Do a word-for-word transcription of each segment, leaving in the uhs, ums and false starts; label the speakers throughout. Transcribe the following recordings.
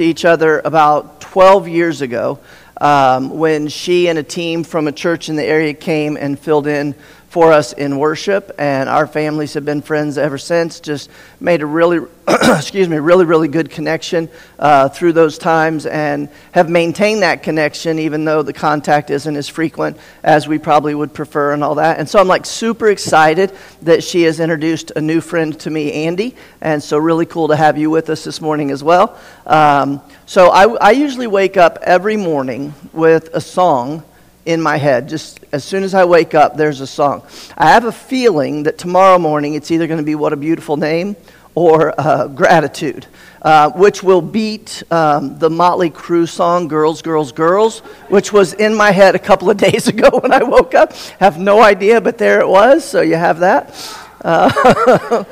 Speaker 1: to each other about twelve years ago um, when she and a team from a church in the area came and filled in for us in worship, and our families have been friends ever since. Just made a really, excuse me, really, really good connection uh, through those times, and have maintained that connection even though the contact isn't as frequent as we probably would prefer and all that. And so I'm like super excited that she has introduced a new friend to me, Andy, and so really cool to have you with us this morning as well. Um, so I, I usually wake up every morning with a song in my head. Just as soon as I wake up, there's a song. I have a feeling that tomorrow morning it's either going to be What a Beautiful Name or uh, Gratitude, uh, which will beat um, the Motley Crue song, Girls, Girls, Girls, which was in my head a couple of days ago when I woke up. Have no idea, but there it was, so you have that. Uh,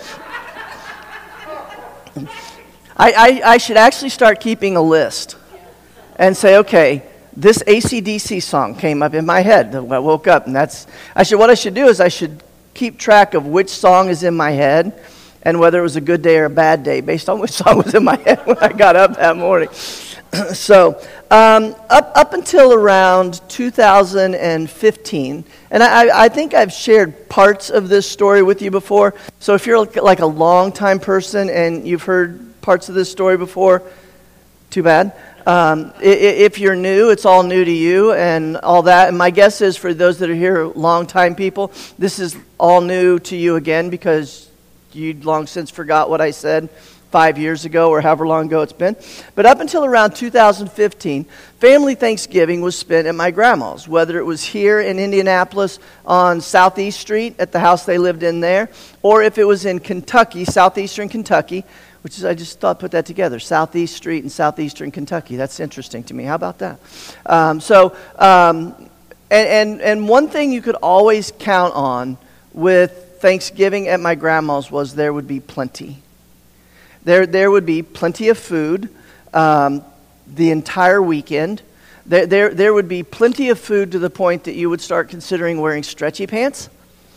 Speaker 1: I, I, I should actually start keeping a list and say, okay, this A C D C song came up in my head when I woke up, and that's, I should, what I should do is I should keep track of which song is in my head and whether it was a good day or a bad day based on which song was in my head when I got up that morning. So, um, up up until around two thousand fifteen, and I, I think I've shared parts of this story with you before, so if you're like a long-time person and you've heard parts of this story before, too bad. Um, if you're new, it's all new to you and all that. And my guess is for those that are here, long-time people, this is all new to you again because you long since forgot what I said five years ago or however long ago it's been. But up until around two thousand fifteen, family Thanksgiving was spent at my grandma's, whether it was here in Indianapolis on Southeast Street at the house they lived in there, or if it was in Kentucky, southeastern Kentucky, which is, I just thought, put that together, Southeast Street in southeastern Kentucky. That's interesting to me. How about that? Um, so, um, and, and and one thing you could always count on with Thanksgiving at my grandma's was there would be plenty. There, there would be plenty of food um, the entire weekend. There, there, there would be plenty of food to the point that you would start considering wearing stretchy pants.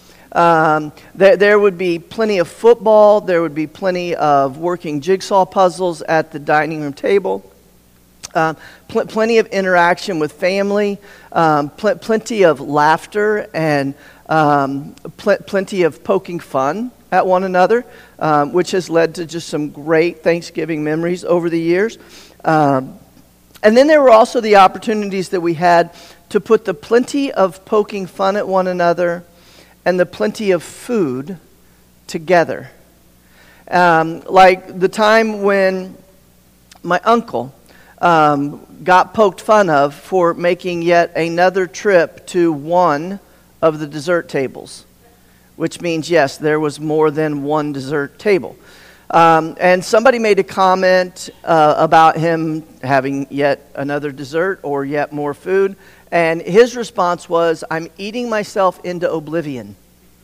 Speaker 1: Um, there, there would be plenty of football. There would be plenty of working jigsaw puzzles at the dining room table. Um, pl- plenty of interaction with family. Um, pl- plenty of laughter and um, pl- plenty of poking fun at one another, um, which has led to just some great Thanksgiving memories over the years. Um, and then there were also the opportunities that we had to put the plenty of poking fun at one another and the plenty of food together. Um, like the time when my uncle um, got poked fun of for making yet another trip to one of the dessert tables, which means, yes, there was more than one dessert table. Um, and somebody made a comment uh, about him having yet another dessert or yet more food. And his response was, I'm eating myself into oblivion.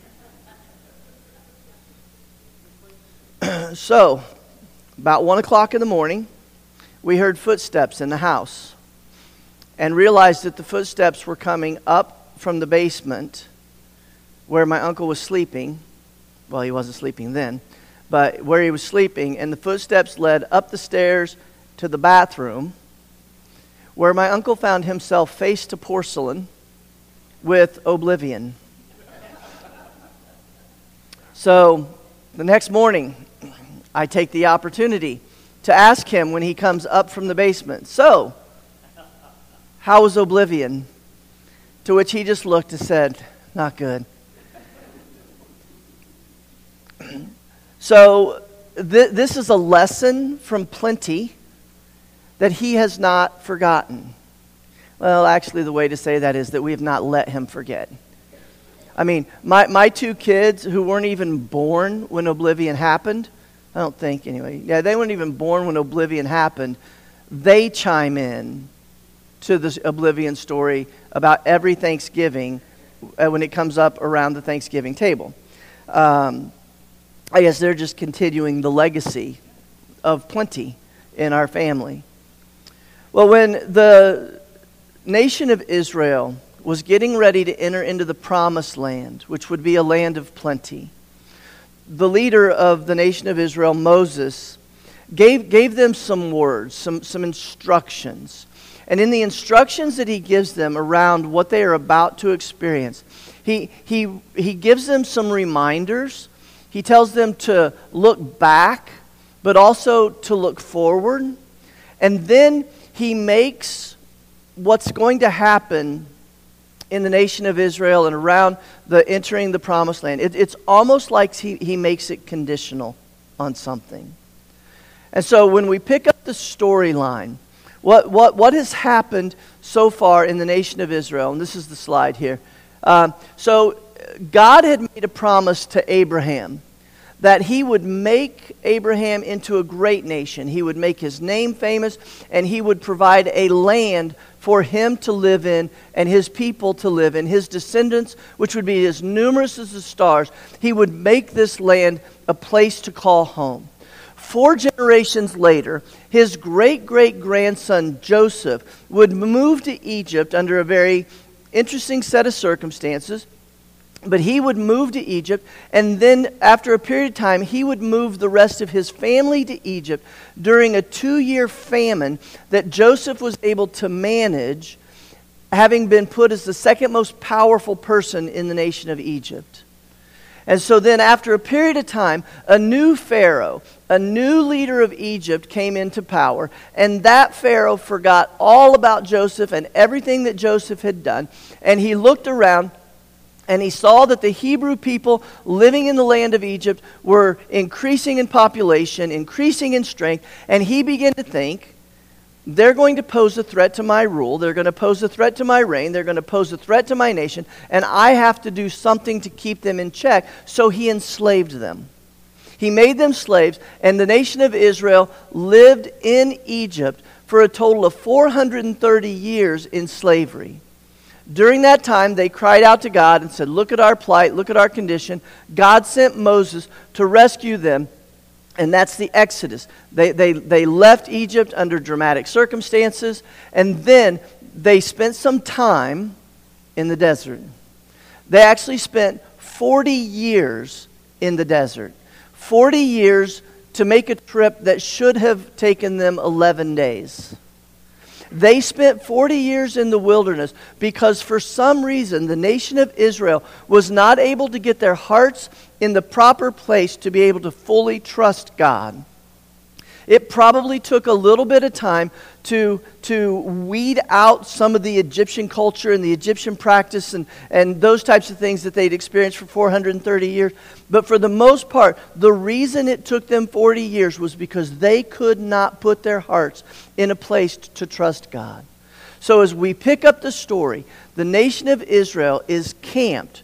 Speaker 1: So, about one o'clock in the morning, we heard footsteps in the house and realized that the footsteps were coming up from the basement where my uncle was sleeping. Well, he wasn't sleeping then, but where he was sleeping, and the footsteps led up the stairs to the bathroom, where my uncle found himself face to porcelain with oblivion. So the next morning, I take the opportunity to ask him when he comes up from the basement, so, how was oblivion? To which he just looked and said, not good. So th- this is a lesson from plenty that he has not forgotten. Well, actually, the way to say that is that we have not let him forget. I mean, my, my two kids who weren't even born when Oblivion happened, I don't think anyway, yeah, they weren't even born when Oblivion happened, they chime in to this Oblivion story about every Thanksgiving when it comes up around the Thanksgiving table. Um, I guess they're just continuing the legacy of plenty in our family. Well, when the nation of Israel was getting ready to enter into the promised land, which would be a land of plenty, the leader of the nation of Israel, Moses, gave, gave them some words, some, some instructions. And in the instructions that he gives them around what they are about to experience, he, he, he gives them some reminders. He tells them to look back, but also to look forward. And then he makes what's going to happen in the nation of Israel and around the entering the promised land. It, it's almost like he, he makes it conditional on something. And so when we pick up the storyline, what, what, what has happened so far in the nation of Israel, and this is the slide here. Um, so God had made a promise to Abraham that he would make Abraham into a great nation. He would make his name famous, and he would provide a land for him to live in and his people to live in, his descendants, which would be as numerous as the stars. He would make this land a place to call home. Four generations later, his great-great-grandson Joseph would move to Egypt under a very interesting set of circumstances. But he would move to Egypt, and then after a period of time, he would move the rest of his family to Egypt during a two-year famine that Joseph was able to manage, having been put as the second most powerful person in the nation of Egypt. And so then after a period of time, a new Pharaoh, a new leader of Egypt came into power, and that Pharaoh forgot all about Joseph and everything that Joseph had done, and he looked around and he saw that the Hebrew people living in the land of Egypt were increasing in population, increasing in strength, and he began to think, they're going to pose a threat to my rule, they're going to pose a threat to my reign, they're going to pose a threat to my nation, and I have to do something to keep them in check. So he enslaved them. He made them slaves, and the nation of Israel lived in Egypt for a total of four hundred thirty years in slavery. During that time, they cried out to God and said, look at our plight, look at our condition. God sent Moses to rescue them, and that's the Exodus. They, they, they left Egypt under dramatic circumstances, and then they spent some time in the desert. They actually spent forty years in the desert. forty years to make a trip that should have taken them eleven days. They spent forty years in the wilderness because for some reason the nation of Israel was not able to get their hearts in the proper place to be able to fully trust God. It probably took a little bit of time to, to weed out some of the Egyptian culture and the Egyptian practice and, and those types of things that they'd experienced for four hundred thirty years. But for the most part, the reason it took them forty years was because they could not put their hearts in a place to trust God. So as we pick up the story, the nation of Israel is camped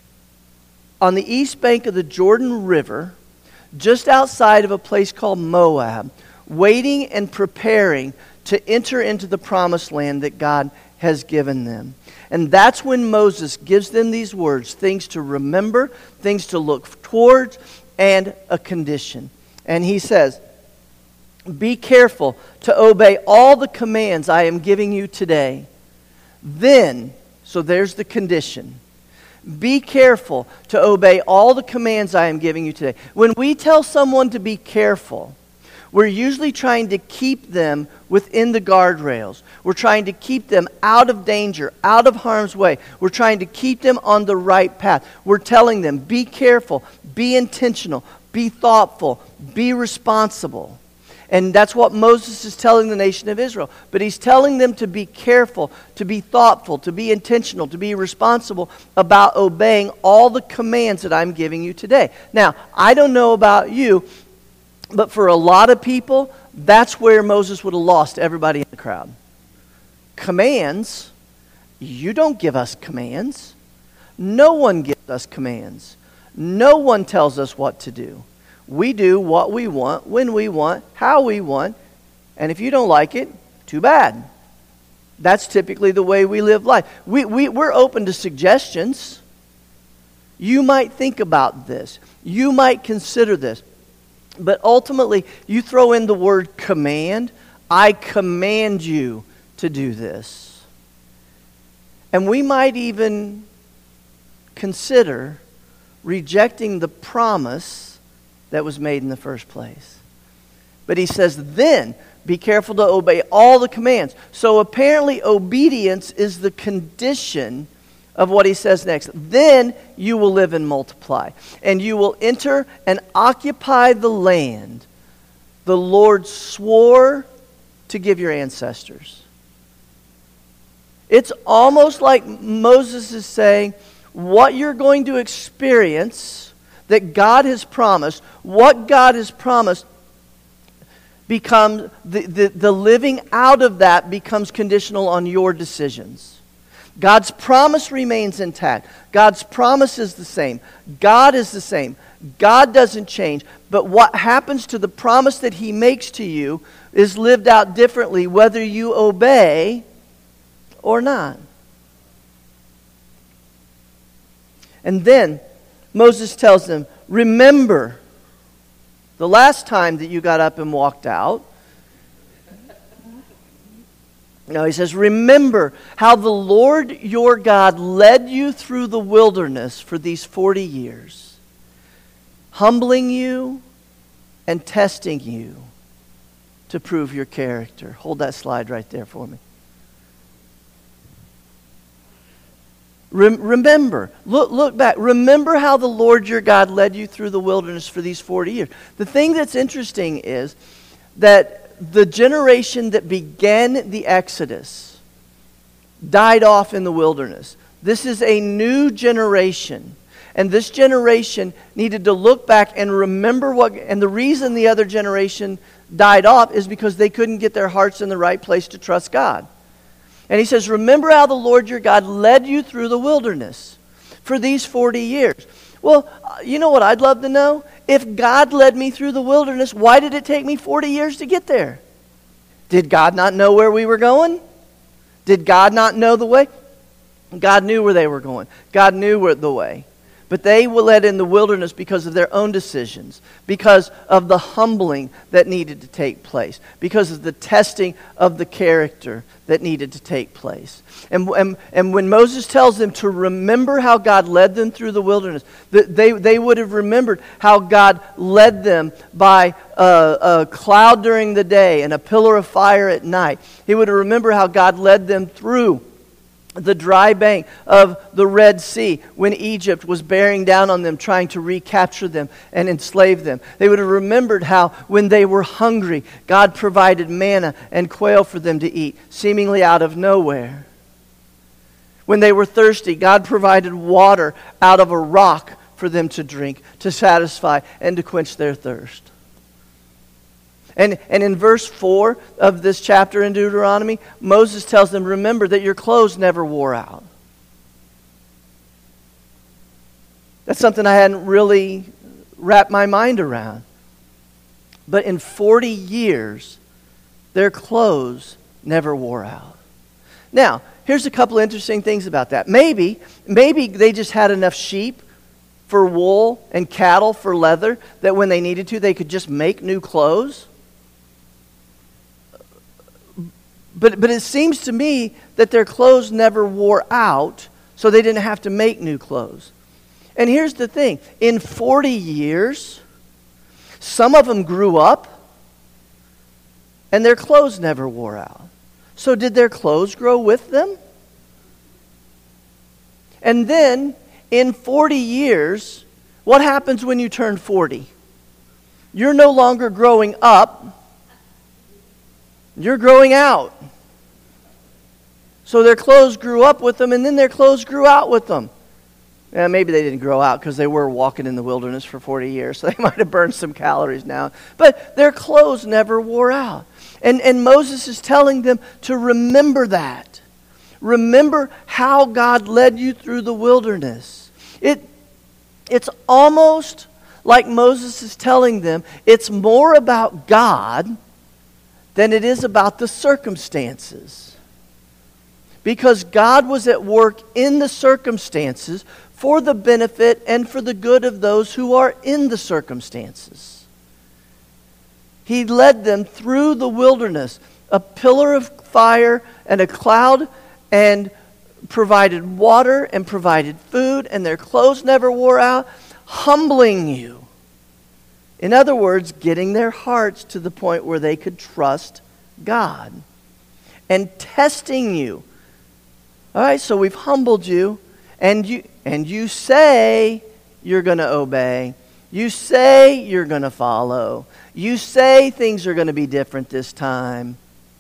Speaker 1: on the east bank of the Jordan River, just outside of a place called Moab, waiting and preparing to enter into the promised land that God has given them. And that's when Moses gives them these words, things to remember, things to look towards, and a condition. And he says, be careful to obey all the commands I am giving you today. Then, so there's the condition. Be careful to obey all the commands I am giving you today. When we tell someone to be careful, we're usually trying to keep them within the guardrails. We're trying to keep them out of danger, out of harm's way. We're trying to keep them on the right path. We're telling them, be careful, be intentional, be thoughtful, be responsible. And that's what Moses is telling the nation of Israel. But he's telling them to be careful, to be thoughtful, to be intentional, to be responsible about obeying all the commands that I'm giving you today. Now, I don't know about you, but for a lot of people, that's where Moses would have lost everybody in the crowd. Commands? You don't give us commands. No one gives us commands. No one tells us what to do. We do what we want, when we want, how we want, and if you don't like it, too bad. That's typically the way we live life. We, we, we're open to suggestions. You might think about this. You might consider this. But ultimately, you throw in the word command. I command you to do this. And we might even consider rejecting the promise that was made in the first place. But he says, then be careful to obey all the commands. So apparently obedience is the condition of what he says next. Then you will live and multiply, and you will enter and occupy the land the Lord swore to give your ancestors. It's almost like Moses is saying, what you're going to experience that God has promised, what God has promised, becomes the, the, the living out of that becomes conditional on your decisions. God's promise remains intact. God's promise is the same. God is the same. God doesn't change. But what happens to the promise that He makes to you is lived out differently whether you obey or not. And then Moses tells them, remember the last time that you got up and walked out. No, he says, remember how the Lord your God led you through the wilderness for these forty years, humbling you and testing you to prove your character. Hold that slide right there for me. Rem- remember, look, look back. Remember how the Lord your God led you through the wilderness for these forty years. The thing that's interesting is that the generation that began the Exodus died off in the wilderness. This is a new generation. And this generation needed to look back and remember what, and the reason the other generation died off is because they couldn't get their hearts in the right place to trust God. And he says, remember how the Lord your God led you through the wilderness for these forty years. Well, you know what I'd love to know? If God led me through the wilderness, why did it take me forty years to get there? Did God not know where we were going? Did God not know the way? God knew where they were going. God knew where the way. But they were led in the wilderness because of their own decisions, because of the humbling that needed to take place, because of the testing of the character that needed to take place. And, and, and when Moses tells them to remember how God led them through the wilderness, they, they would have remembered how God led them by a, a cloud during the day and a pillar of fire at night. He would have remembered how God led them through the dry bank of the Red Sea when Egypt was bearing down on them, trying to recapture them and enslave them. They would have remembered how when they were hungry, God provided manna and quail for them to eat, seemingly out of nowhere. When they were thirsty, God provided water out of a rock for them to drink, to satisfy and to quench their thirst. And, and in verse four of this chapter in Deuteronomy, Moses tells them, remember that your clothes never wore out. That's something I hadn't really wrapped my mind around. But in forty years, their clothes never wore out. Now, here's a couple interesting things about that. Maybe, maybe they just had enough sheep for wool and cattle for leather that when they needed to, they could just make new clothes. But but it seems to me that their clothes never wore out, so they didn't have to make new clothes. And here's the thing. In forty years, some of them grew up, and their clothes never wore out. So did their clothes grow with them? And then, in forty years, what happens when you turn forty? You're no longer growing up. You're growing out. So their clothes grew up with them, and then their clothes grew out with them. Yeah, maybe they didn't grow out because they were walking in the wilderness for forty years, so they might have burned some calories now. But their clothes never wore out. And, and Moses is telling them to remember that. Remember how God led you through the wilderness. It, it's almost like Moses is telling them it's more about God than it is about the circumstances. Because God was at work in the circumstances for the benefit and for the good of those who are in the circumstances. He led them through the wilderness, a pillar of fire and a cloud, and provided water and provided food, and their clothes never wore out, humbling you In other words, getting their hearts to the point where they could trust God. And testing you. All right, so we've humbled you, and you and you say you're going to obey. You say you're going to follow. You say things are going to be different this time.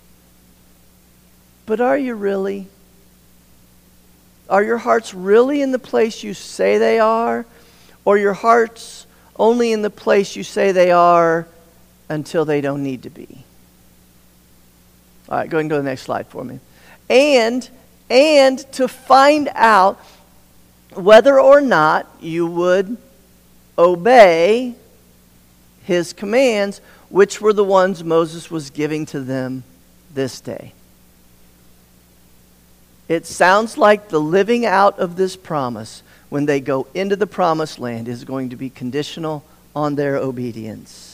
Speaker 1: But are you really? Are your hearts really in the place you say they are? Or your hearts only in the place you say they are until they don't need to be? All right, go ahead and go to the next slide for me. And, and to find out whether or not you would obey his commands, which were the ones Moses was giving to them this day. It sounds like the living out of this promise when they go into the promised land is going to be conditional on their obedience.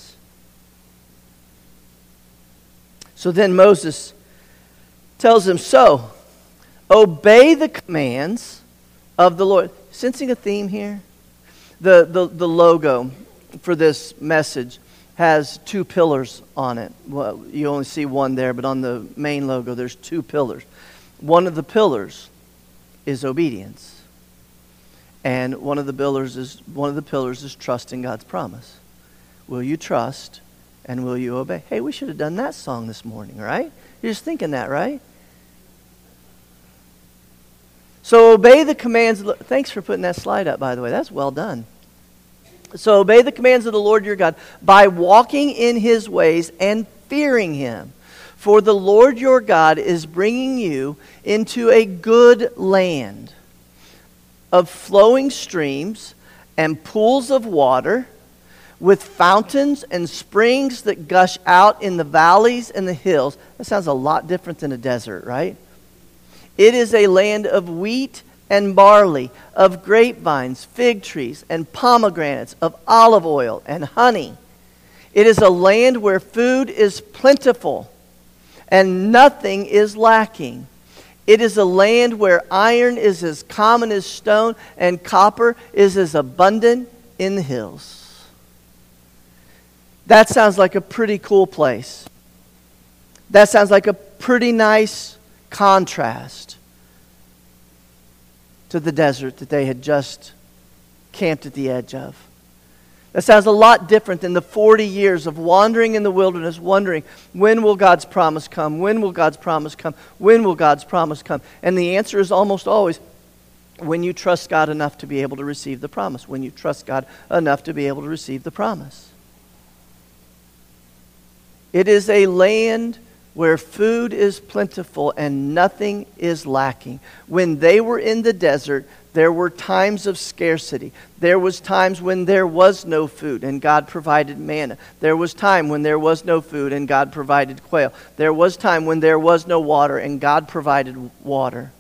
Speaker 1: So then Moses tells them, so, obey the commands of the Lord. Sensing a theme here? The, the, the logo for this message has two pillars on it. Well, you only see one there, but on the main logo there's two pillars. One of the pillars is obedience. And one of the pillars is one of the pillars is trusting God's promise. Will you trust and will you obey? Hey, we should have done that song this morning, right? You're just thinking that, right? So obey the commands of the, thanks for putting that slide up, by the way. That's well done. So obey the commands of the Lord your God by walking in his ways and fearing him. For the Lord your God is bringing you into a good land of flowing streams and pools of water, with fountains and springs that gush out in the valleys and the hills. That sounds a lot different than a desert, right? It is a land of wheat and barley, of grapevines, fig trees, and pomegranates, of olive oil and honey. It is a land where food is plentiful and nothing is lacking. It is a land where iron is as common as stone and copper is as abundant in the hills. That sounds like a pretty cool place. That sounds like a pretty nice contrast to the desert that they had just camped at the edge of. That sounds a lot different than the forty years of wandering in the wilderness, wondering, when will God's promise come? When will God's promise come? When will God's promise come? And the answer is almost always, when you trust God enough to be able to receive the promise. When you trust God enough to be able to receive the promise. It is a land where food is plentiful and nothing is lacking. When they were in the desert, there were times of scarcity. There was times when there was no food and God provided manna. There was time when there was no food and God provided quail. There was time when there was no water and God provided water.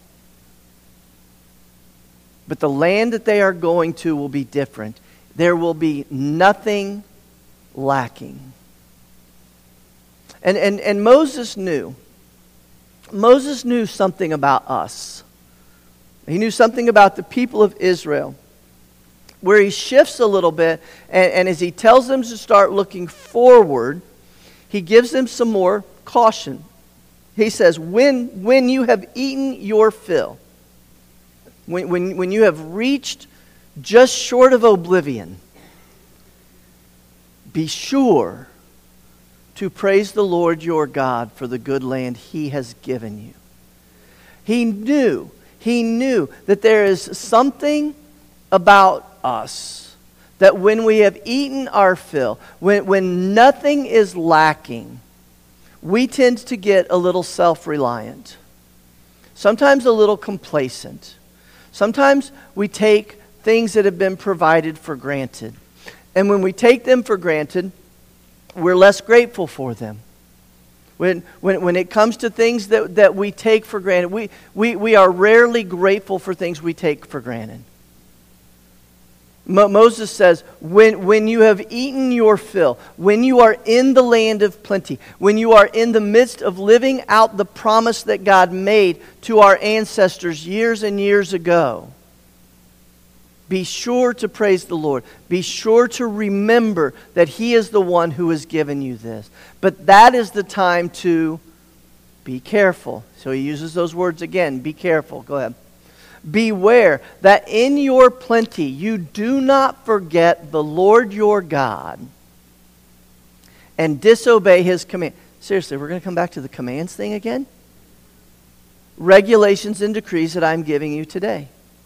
Speaker 1: But the land that they are going to will be different. There will be nothing lacking. And, and, and Moses knew. Moses knew something about us. He knew something about the people of Israel. Where he shifts a little bit, and, and as he tells them to start looking forward, he gives them some more caution. He says, when, when you have eaten your fill, when, when, when you have reached just short of oblivion, be sure to praise the Lord your God for the good land he has given you. He knew, he knew that there is something about us that when we have eaten our fill, when, when nothing is lacking, we tend to get a little self-reliant. Sometimes a little complacent. Sometimes we take things that have been provided for granted. And when we take them for granted, we're less grateful for them. When, when, when it comes to things that, that we take for granted, we, we, we are rarely grateful for things we take for granted. Mo- Moses says, when, when you have eaten your fill, when you are in the land of plenty, when you are in the midst of living out the promise that God made to our ancestors years and years ago, Be sure to praise the Lord. Be sure to remember that He is the one who has given you this. But that is the time to be careful. So he uses those words again. Be careful. Go ahead. Beware that in your plenty you do not forget the Lord your God and disobey His command. Seriously, we're going to come back to the commands thing again? Regulations and decrees that I'm giving you today.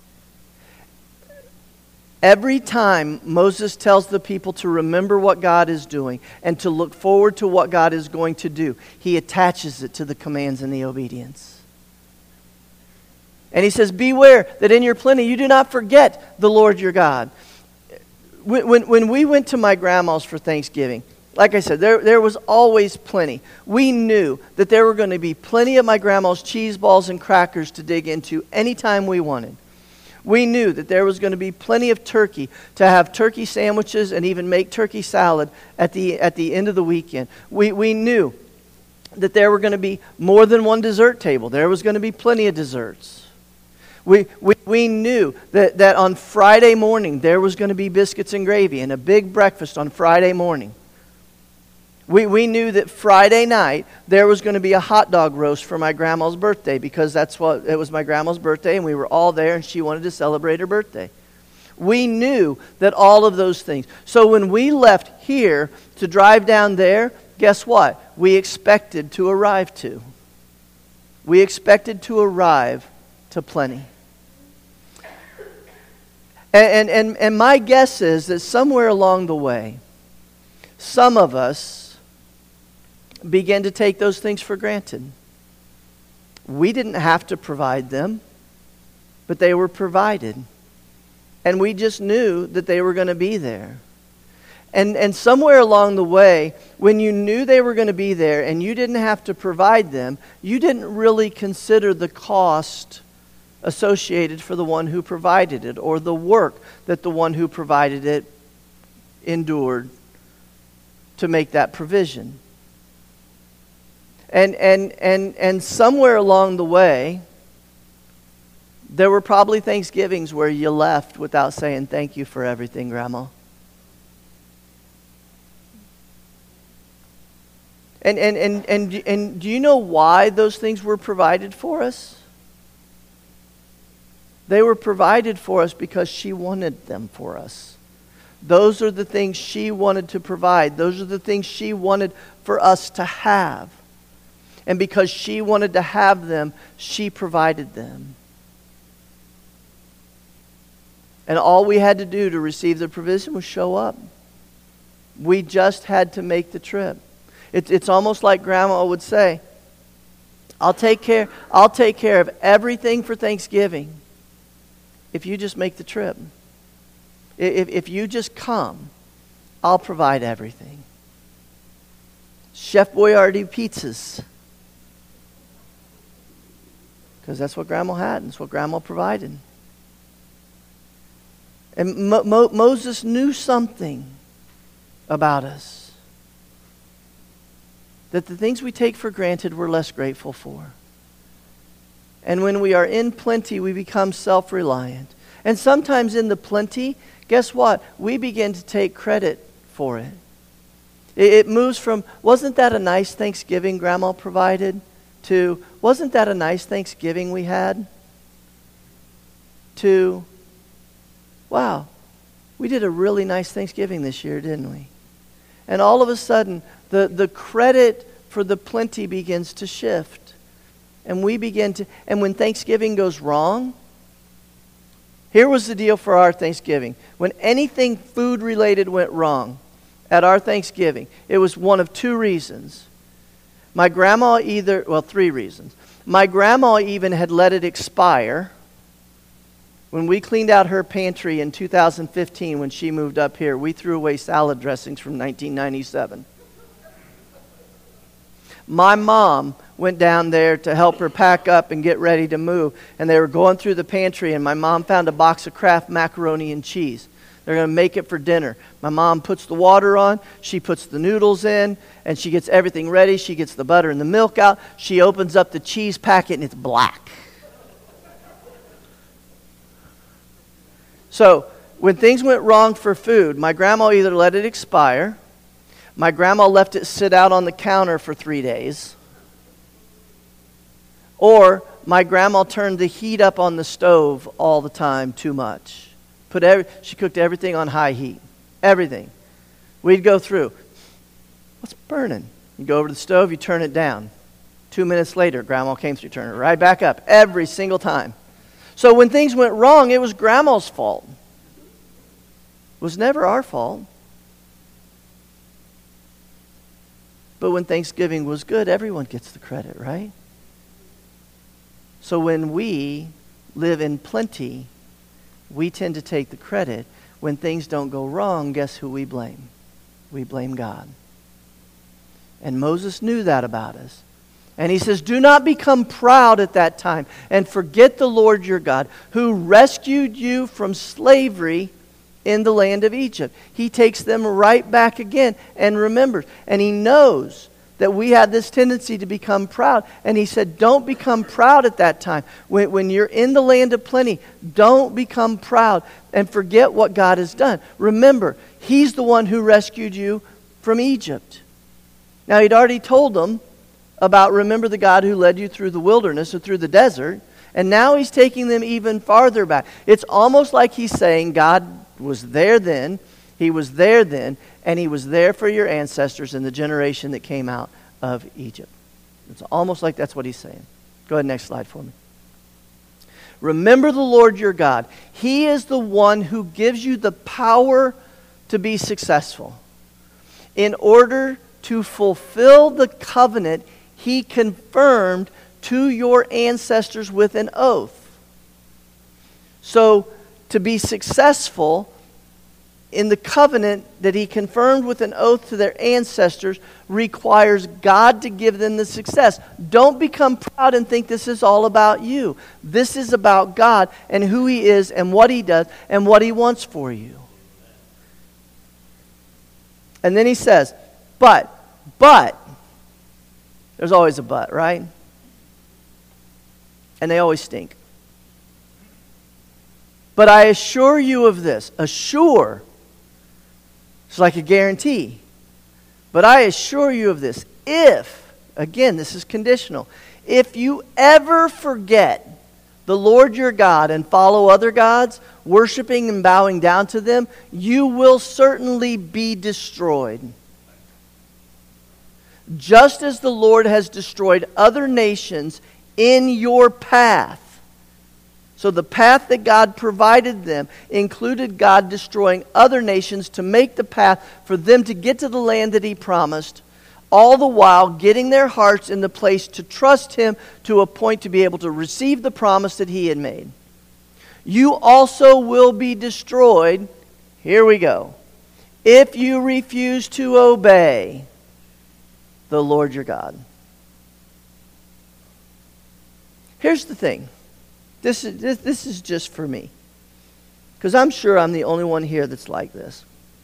Speaker 1: Every time Moses tells the people to remember what God is doing and to look forward to what God is going to do, he attaches it to the commands and the obedience. And he says, beware that in your plenty you do not forget the Lord your God. When, when, when we went to my grandma's for Thanksgiving, like I said, there, there was always plenty. We knew that there were going to be plenty of my grandma's cheese balls and crackers to dig into anytime we wanted. We knew that there was going to be plenty of turkey to have turkey sandwiches and even make turkey salad at the at the end of the weekend. We we knew that there were going to be more than one dessert table. There was going to be plenty of desserts. We we, we knew that, that on Friday morning there was going to be biscuits and gravy and a big breakfast on Friday morning. We we knew that Friday night there was going to be a hot dog roast for my grandma's birthday because that's what it was my grandma's birthday and we were all there and she wanted to celebrate her birthday. We knew that all of those things. So when we left here to drive down there, guess what? We expected to arrive to. We expected to arrive to plenty. And and and, and my guess is that somewhere along the way, some of us began to take those things for granted. We didn't have to provide them, but they were provided. And we just knew that they were going to be there. And and somewhere along the way, when you knew they were going to be there and you didn't have to provide them, you didn't really consider the cost associated for the one who provided it or the work that the one who provided it endured to make that provision. And and and and somewhere along the way, there were probably Thanksgivings where you left without saying thank you for everything, Grandma. And and and and and do you know why those things were provided for us? They were provided for us because she wanted them for us. Those are the things she wanted to provide. Those are the things she wanted for us to have. And because she wanted to have them, she provided them. And all we had to do to receive the provision was show up. We just had to make the trip. It, it's almost like Grandma would say, I'll take care, I'll take care of everything for Thanksgiving if you just make the trip. If, if you just come, I'll provide everything. Chef Boyardee pizzas. Because that's what Grandma had, and that's what Grandma provided. And Mo- Mo- Moses knew something about us. That the things we take for granted we're less grateful for. And when we are in plenty, we become self-reliant. And sometimes in the plenty, guess what? We begin to take credit for it. It, it moves from, wasn't that a nice Thanksgiving Grandma provided? To, wasn't that a nice Thanksgiving we had? To, wow, we did a really nice Thanksgiving this year, didn't we? And all of a sudden, the, the credit for the plenty begins to shift. And we begin to, and when Thanksgiving goes wrong, here was the deal for our Thanksgiving. When anything food-related went wrong at our Thanksgiving, it was one of two reasons. My grandma either, well, three reasons. My grandma even had let it expire. When we cleaned out her pantry in two thousand fifteen, when she moved up here, we threw away salad dressings from nineteen ninety-seven. My mom went down there to help her pack up and get ready to move, and they were going through the pantry, and my mom found a box of Kraft macaroni and cheese. They're going to make it for dinner. My mom puts the water on. She puts the noodles in. And she gets everything ready. She gets the butter and the milk out. She opens up the cheese packet and it's black. So when things went wrong for food, my grandma either let it expire, my grandma left it sit out on the counter for three days, or my grandma turned the heat up on the stove all the time too much. Put every, she cooked everything on high heat. Everything. We'd go through. What's burning? You go over to the stove, you turn it down. Two minutes later, grandma came through, turn it right back up. Every single time. So when things went wrong, it was grandma's fault. It was never our fault. But when Thanksgiving was good, everyone gets the credit, right? So when we live in plenty, we tend to take the credit. When things don't go wrong, guess who we blame? We blame God. And Moses knew that about us. And he says, do not become proud at that time and forget the Lord your God, who rescued you from slavery in the land of Egypt. He takes them right back again and remembers. And he knows that we have this tendency to become proud. And he said, don't become proud at that time. When, when you're in the land of plenty, don't become proud and forget what God has done. Remember, he's the one who rescued you from Egypt. Now, he'd already told them about remember the God who led you through the wilderness or through the desert. And now he's taking them even farther back. It's almost like he's saying God was there then, he was there then, and he was there for your ancestors in the generation that came out of Egypt. It's almost like that's what he's saying. Go ahead, next slide for me. Remember the Lord your God. He is the one who gives you the power to be successful. In order to fulfill the covenant he confirmed to your ancestors with an oath. So, to be successful in the covenant that he confirmed with an oath to their ancestors requires God to give them the success. Don't become proud and think this is all about you. This is about God and who he is and what he does and what he wants for you. And then he says, but, but, there's always a but, right? And they always stink. But I assure you of this. Assure. It's like a guarantee. But I assure you of this. If, again, this is conditional. If you ever forget the Lord your God and follow other gods, worshiping and bowing down to them, you will certainly be destroyed. Just as the Lord has destroyed other nations in your path. So the path that God provided them included God destroying other nations to make the path for them to get to the land that he promised, all the while getting their hearts in the place to trust him to a point to be able to receive the promise that he had made. You also will be destroyed, here we go, if you refuse to obey the Lord your God. Here's the thing. This is, this, this is just for me. Because I'm sure I'm the only one here that's like this.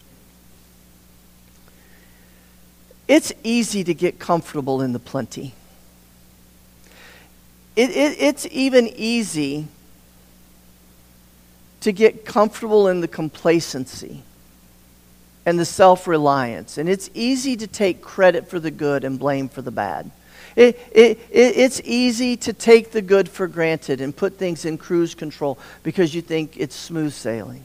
Speaker 1: It's easy to get comfortable in the plenty. It, it, it's even easy to get comfortable in the complacency and the self-reliance. And it's easy to take credit for the good and blame for the bad. It, it, it, it's easy to take the good for granted and put things in cruise control because you think it's smooth sailing.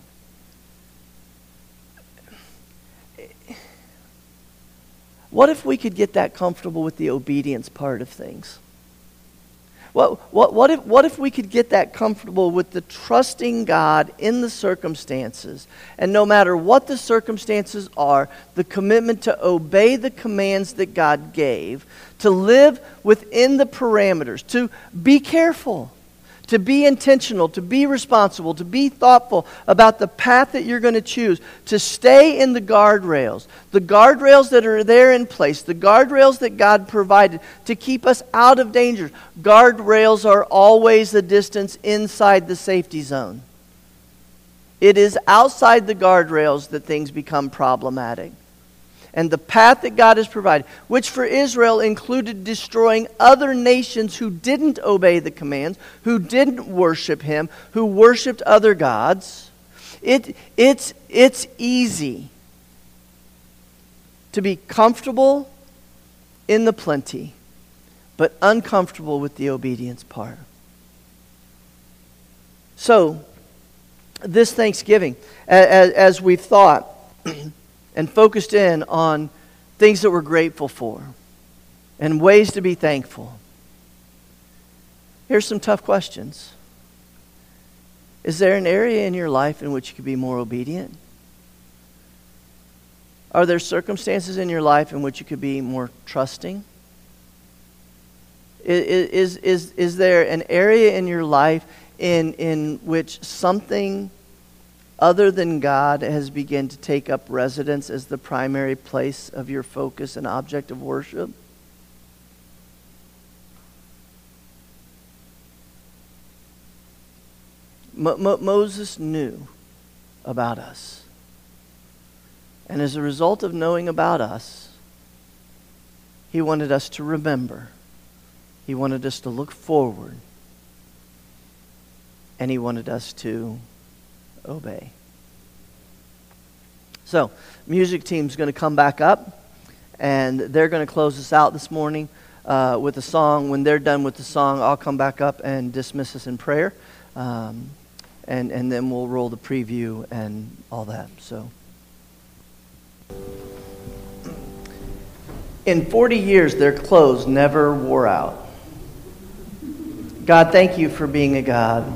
Speaker 1: What if we could get that comfortable with the obedience part of things? What, what, what, if, what if we could get that comfortable with the trusting God in the circumstances, and no matter what the circumstances are, the commitment to obey the commands that God gave, to live within the parameters, to be careful, to be intentional, to be responsible, to be thoughtful about the path that you're going to choose, to stay in the guardrails, the guardrails that are there in place, the guardrails that God provided to keep us out of danger. Guardrails are always the distance inside the safety zone. It is outside the guardrails that things become problematic. And the path that God has provided, which for Israel included destroying other nations who didn't obey the commands, who didn't worship him, who worshiped other gods. It, it's, it's easy to be comfortable in the plenty, but uncomfortable with the obedience part. So, this Thanksgiving, as, as we've thought and focused in on things that we're grateful for and ways to be thankful, here's some tough questions. Is there an area in your life in which you could be more obedient? Are there circumstances in your life in which you could be more trusting? Is, is, is, is there an area in your life in, in which something other than God has begun to take up residence as the primary place of your focus and object of worship? Mo- Mo- Moses knew about us. And as a result of knowing about us, he wanted us to remember. He wanted us to look forward. And he wanted us to obey. So, music team's going to come back up, and they're going to close us out this morning uh, with a song. When they're done with the song, I'll come back up and dismiss us in prayer. Um, and, and then we'll roll the preview and all that. So, in forty years, their clothes never wore out. God, thank you for being a God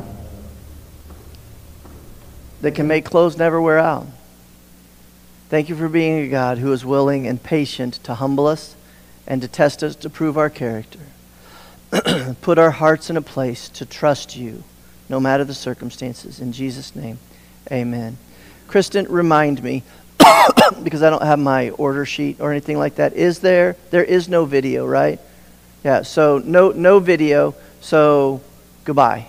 Speaker 1: that can make clothes never wear out. Thank you for being a God who is willing and patient to humble us and to test us to prove our character. Put our hearts in a place to trust you, no matter the circumstances. In Jesus' name, amen. Kristen, remind me, because I don't have my order sheet or anything like that. Is there? There is no video, right? Yeah, so no, no video, so goodbye.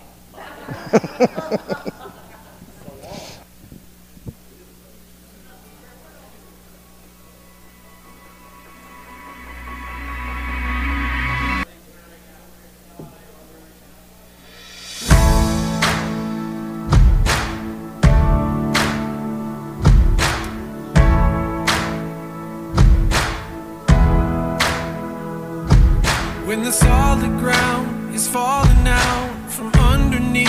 Speaker 2: When the solid ground is falling out from underneath